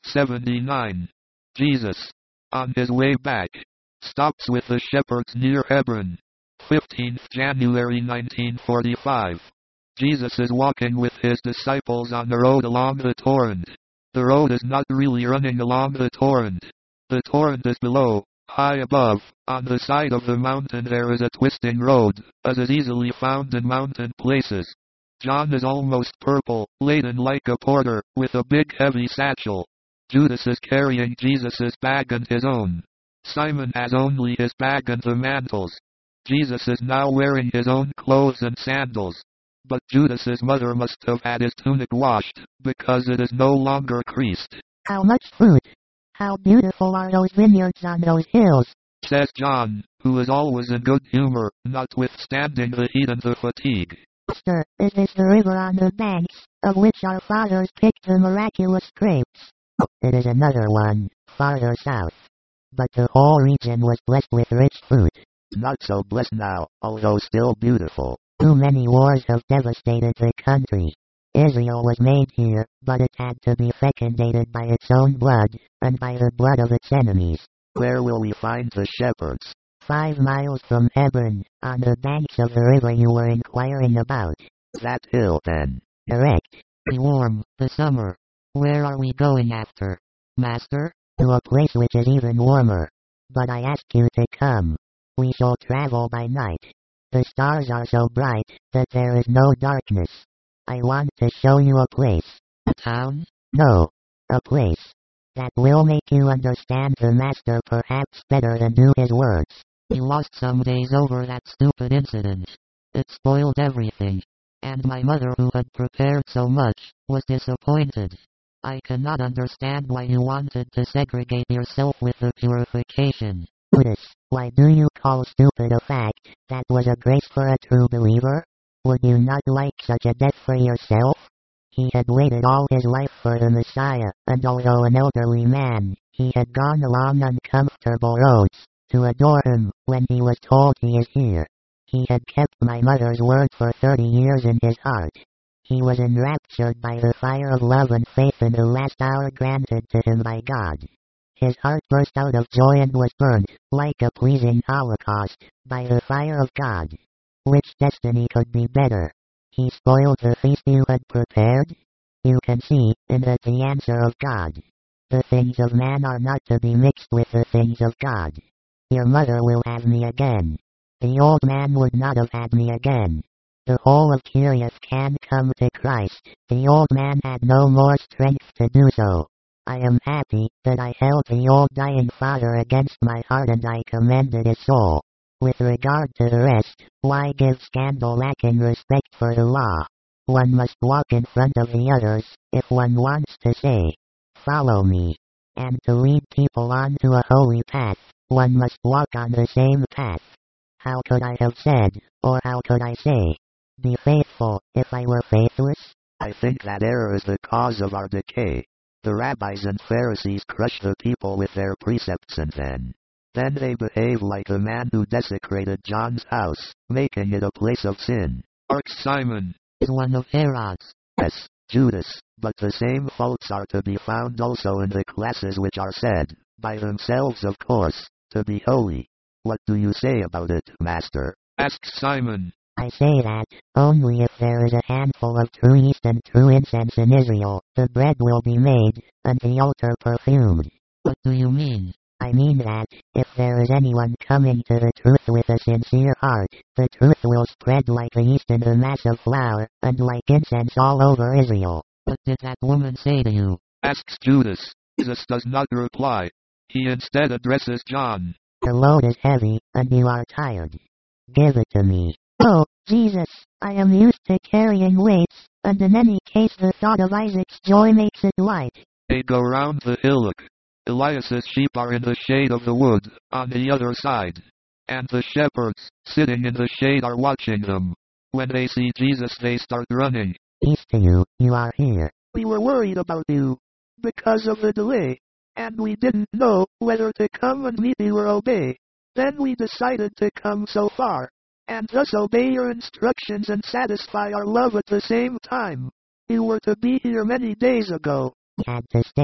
79. Jesus, on his way back, stops with the shepherds near Hebron. 15th January 1945. Jesus is walking with his disciples on the road along the torrent. The road is not really running along the torrent. The torrent is below, high above. On the side of the mountain there is a twisting road, as is easily found in mountain places. John is almost purple, laden like a porter, with a big heavy satchel. Judas is carrying Jesus' bag and his own. Simon has only his bag and the mantles. Jesus is now wearing his own clothes and sandals. But Judas's mother must have had his tunic washed, because it is no longer creased. How much fruit! How beautiful are those vineyards on those hills, says John, who is always in good humor, notwithstanding the heat and the fatigue. Master, is this the river on the banks, of which our fathers picked the miraculous grapes? It is another one, farther south. But the whole region was blessed with rich fruit. Not so blessed now, although still beautiful. Too many wars have devastated the country. Israel was made here, but it had to be fecundated by its own blood, and by the blood of its enemies. Where will we find the shepherds? 5 miles from Hebron, on the banks of the river you were inquiring about. That hill, then. Correct. Be warm, the summer. Where are we going after, Master? To a place which is even warmer. But I ask you to come. We shall travel by night. The stars are so bright that there is no darkness. I want to show you a place. A town? No. A place that will make you understand the Master perhaps better than do his words. We lost some days over that stupid incident. It spoiled everything. And my mother, who had prepared so much, was disappointed. I cannot understand why you wanted to segregate yourself with the purification. Judas, why do you call stupid a fact that was a grace for a true believer? Would you not like such a death for yourself? He had waited all his life for the Messiah, and although an elderly man, he had gone along uncomfortable roads to adore him when he was told he is here. He had kept my mother's word for 30 years in his heart. He was enraptured by the fire of love and faith in the last hour granted to him by God. His heart burst out of joy and was burned, like a pleasing holocaust, by the fire of God. Which destiny could be better? He spoiled the feast you had prepared? You can see, in it, the answer of God. The things of man are not to be mixed with the things of God. Your mother will have me again. The old man would not have had me again. The whole of Kiriath can come to Christ. The old man had no more strength to do so. I am happy that I held the old dying father against my heart and I commended his soul. With regard to the rest, why give scandal lacking respect for the law? One must walk in front of the others, if one wants to say, "Follow me." And to lead people on to a holy path, one must walk on the same path. How could I have said, or how could I say, "Be faithful," if I were faithless? I think that error is the cause of our decay. The rabbis and Pharisees crush the people with their precepts and then they behave like the man who desecrated John's house, making it a place of sin. Arx Simon is one of Herod's. Yes, Judas, but the same faults are to be found also in the classes which are said, by themselves of course, to be holy. What do you say about it, Master? asks Simon. I say that, only if there is a handful of true yeast and true incense in Israel, the bread will be made, and the altar perfumed. What do you mean? I mean that, if there is anyone coming to the truth with a sincere heart, the truth will spread like the yeast in the mass of flour, and like incense all over Israel. What did that woman say to you? Asks Judas. Jesus does not reply. He instead addresses John. The load is heavy, and you are tired. Give it to me. Oh, Jesus, I am used to carrying weights, and in any case the thought of Isaac's joy makes it light. They go round the hillock. Elias's sheep are in the shade of the wood, on the other side. And the shepherds, sitting in the shade, are watching them. When they see Jesus they start running. Peace to you, you are here. We were worried about you, because of the delay, and we didn't know whether to come and meet you or obey. Then we decided to come so far, and thus obey your instructions and satisfy our love at the same time. You were to be here many days ago. We had to stay.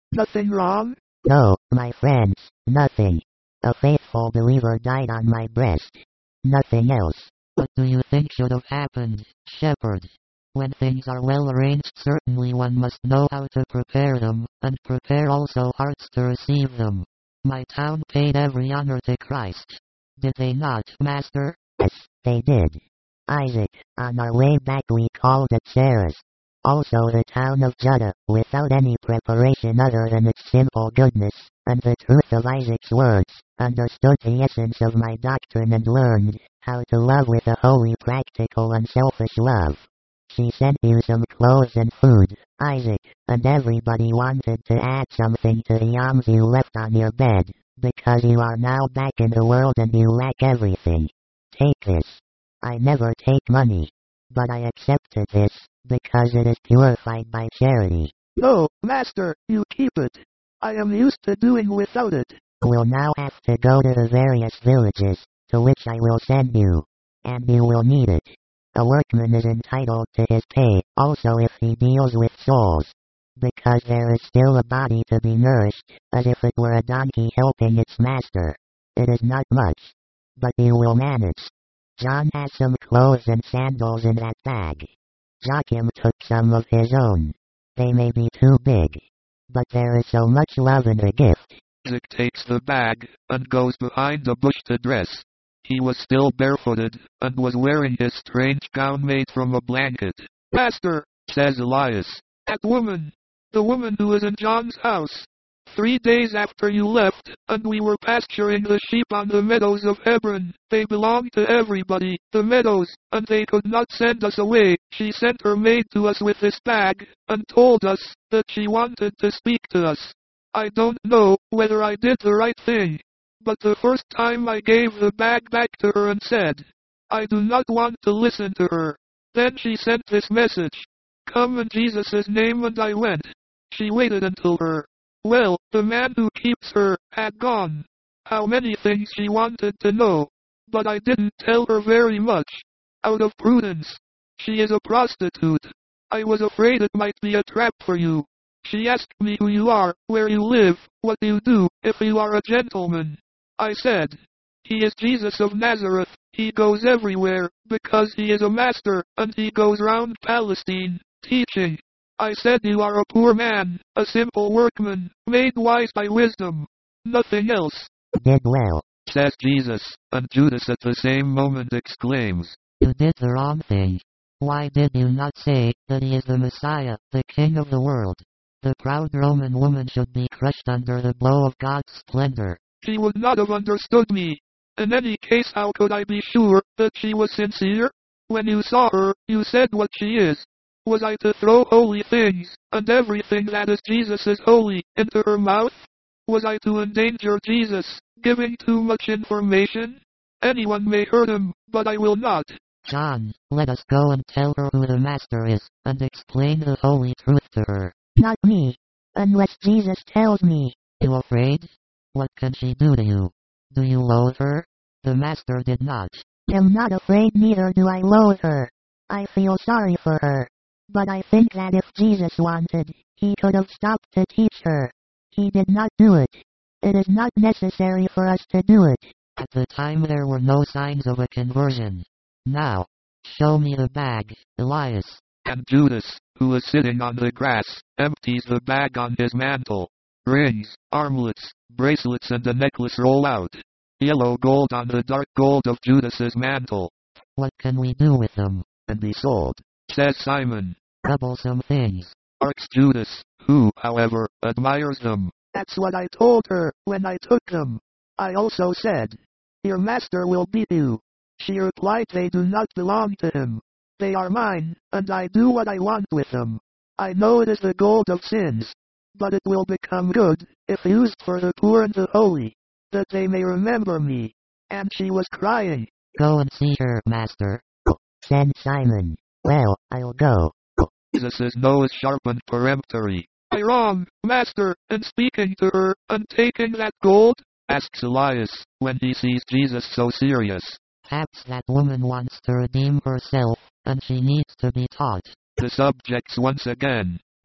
Nothing wrong? No, my friends, nothing. A faithful believer died on my breast. Nothing else. What do you think should have happened, shepherd? When things are well arranged, certainly one must know how to prepare them, and prepare also hearts to receive them. My town paid every honor to Christ. Did they not, Master? Yes, they did. Isaac, on our way back we called at Sarah's. Also the town of Judah, without any preparation other than its simple goodness, and the truth of Isaac's words, understood the essence of my doctrine and learned how to love with a holy, practical, unselfish love. She sent you some clothes and food, Isaac, and everybody wanted to add something to the alms you left on your bed, because you are now back in the world and you lack everything. Take this. I never take money, but I accepted this, because it is purified by charity. No, Master, you keep it. I am used to doing without it. We'll now have to go to the various villages, to which I will send you, and you will need it. A workman is entitled to his pay, also if he deals with souls, because there is still a body to be nourished, as if it were a donkey helping its master. It is not much, but you will manage. John has some clothes and sandals in that bag. Joachim took some of his own. They may be too big, but there is so much love in the gift. Isaac takes the bag, and goes behind the bush to dress. He was still barefooted, and was wearing his strange gown made from a blanket. Master, Says Elias, that woman, the woman who is in John's house. 3 days after you left, and we were pasturing the sheep on the meadows of Hebron. They belonged to everybody, the meadows, and they could not send us away. She sent her maid to us with this bag, and told us that she wanted to speak to us. I don't know whether I did the right thing, but the first time I gave the bag back to her and said, I do not want to listen to her. Then she sent this message, come in Jesus' name, and I went. She waited until her. Well, the man who keeps her had gone. How many things she wanted to know, but I didn't tell her very much. Out of prudence. She is a prostitute. I was afraid it might be a trap for you. She asked me who you are, where you live, what you do, if you are a gentleman. I said, he is Jesus of Nazareth. He goes everywhere, because he is a master, and he goes round Palestine, teaching. I said you are a poor man, a simple workman, made wise by wisdom. Nothing else. Did well, says Jesus, and Judas at the same moment exclaims, You did the wrong thing. Why did you not say that he is the Messiah, the King of the world? The proud Roman woman should be crushed under the blow of God's splendor. She would not have understood me. In any case, how could I be sure that she was sincere? When you saw her, you said what she is. Was I to throw holy things, and everything that is Jesus' holy, into her mouth? Was I to endanger Jesus, giving too much information? Anyone may hurt him, but I will not. John, let us go and tell her who the Master is, and explain the holy truth to her. Not me, unless Jesus tells me. You afraid? What can she do to you? Do you loathe her? The Master did not. Am not afraid, neither do I loathe her. I feel sorry for her. But I think that if Jesus wanted, he could have stopped to teach her. He did not do it. It is not necessary for us to do it. At the time there were no signs of a conversion. Now, show me the bag, Elias. And Judas, who is sitting on the grass, empties the bag on his mantle. Rings, armlets, bracelets and a necklace roll out. Yellow gold on the dark gold of Judas's mantle. What can we do with them? And be sold, says Simon. Troublesome things. Arcs Judas, who, however, admires them. That's what I told her when I took them. I also said, your master will beat you. She replied, they do not belong to him. They are mine, and I do what I want with them. I know it is the gold of sins, but it will become good, if used for the poor and the holy, that they may remember me. And she was crying. Go and see her, Master, said Simon. Well, I'll go. Jesus' nose sharp and peremptory. Am I wrong, Master, in speaking to her, and taking that gold? Asks Elias, when he sees Jesus so serious. Perhaps that woman wants to redeem herself, and she needs to be taught. The subjects once again.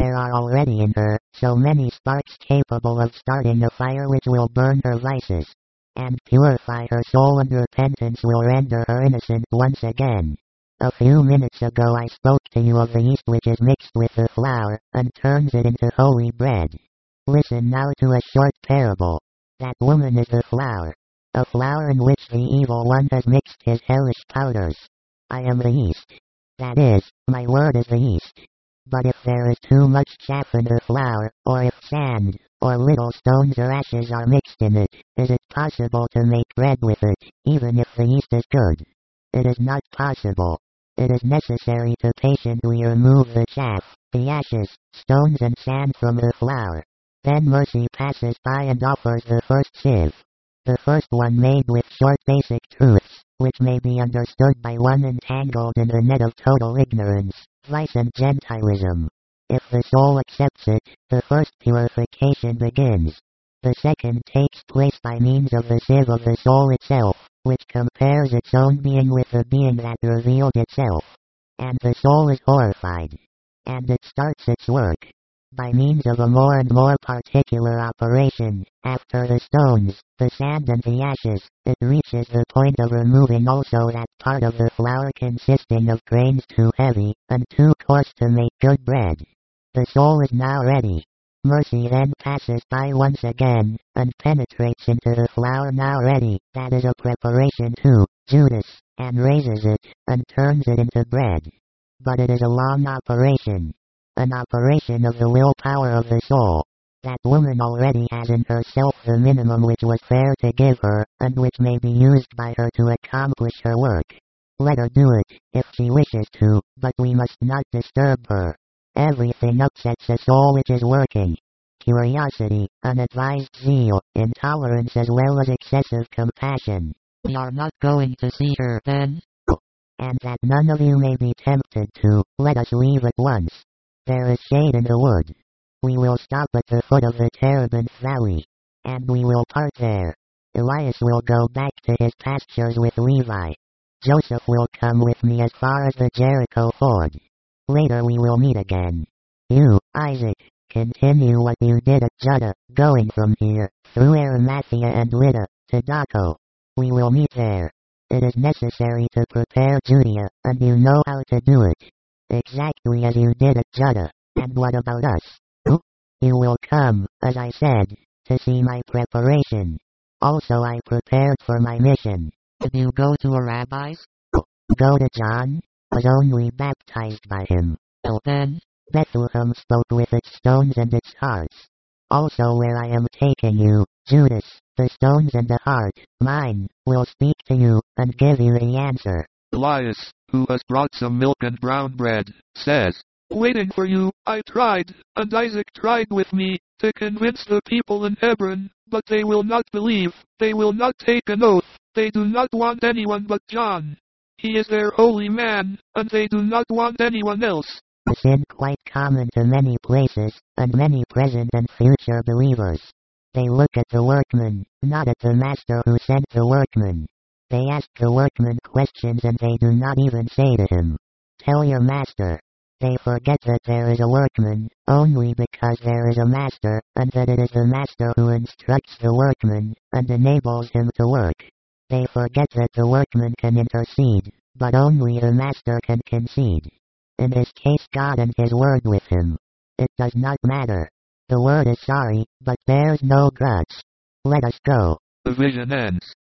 There are already in her so many sparks capable of starting a fire which will burn her vices, and purify her soul, and repentance will render her innocent once again. A few minutes ago I spoke to you of the yeast which is mixed with the flour, and turns it into holy bread. Listen now to a short parable. That woman is the flour. A flour in which the evil one has mixed his hellish powders. I am the yeast. That is, my word is the yeast. But if there is too much chaff in the flour, or if sand, or little stones or ashes are mixed in it, is it possible to make bread with it, even if the yeast is good? It is not possible. It is necessary to patiently remove the chaff, the ashes, stones and sand from the flour. Then mercy passes by and offers the first sieve. The first one made with short basic truths, which may be understood by one entangled in the net of total ignorance, vice and Gentilism. If the soul accepts it, the first purification begins. The second takes place by means of the sieve of the soul itself, which compares its own being with the being that revealed itself. And the soul is horrified. And it starts its work. By means of a more and more particular operation, after the stones, the sand and the ashes, it reaches the point of removing also that part of the flour consisting of grains too heavy, and too coarse to make good bread. The soul is now ready. Mercy then passes by once again, and penetrates into the flour now ready, that is a preparation to Judas, and raises it, and turns it into bread. But it is a long operation. An operation of the willpower of the soul. That woman already has in herself the minimum which was fair to give her, and which may be used by her to accomplish her work. Let her do it, if she wishes to, but we must not disturb her. Everything upsets a soul which is working. Curiosity, unadvised zeal, intolerance as well as excessive compassion. We are not going to see her then? And that none of you may be tempted to, let us leave at once. There is shade in the wood. We will stop at the foot of the Terebinth Valley. And we will part there. Elias will go back to his pastures with Levi. Joseph will come with me as far as the Jericho ford. Later we will meet again. You, Isaac, continue what you did at Judah, going from here, through Arimathea and Lydda, to Daco. We will meet there. It is necessary to prepare Judea, and you know how to do it. Exactly as you did at Judah. And what about us? You will come, as I said, to see my preparation. Also I prepared for my mission. Did you go to a rabbi's? Go to John? Was only baptized by him. Well then? Bethlehem spoke with its stones and its hearts. Also where I am taking you, Judas, the stones and the heart, mine, will speak to you, and give you the answer. Elias, who has brought some milk and brown bread, says, "Waiting for you, I tried, and Isaac tried with me, to convince the people in Hebron, but they will not believe, they will not take an oath, they do not want anyone but John. He is their holy man, and they do not want anyone else." A sin quite common to many places, and many present and future believers. They look at the workman, not at the master who sent the workman. They ask the workman questions and they do not even say to him, "Tell your master." They forget that there is a workman, only because there is a master, and that it is the master who instructs the workman, and enables him to work. They forget that the workman can intercede, but only the master can concede. In this case God and his word with him. It does not matter. The word is sorry, but bears no grudge. Let us go. The vision ends.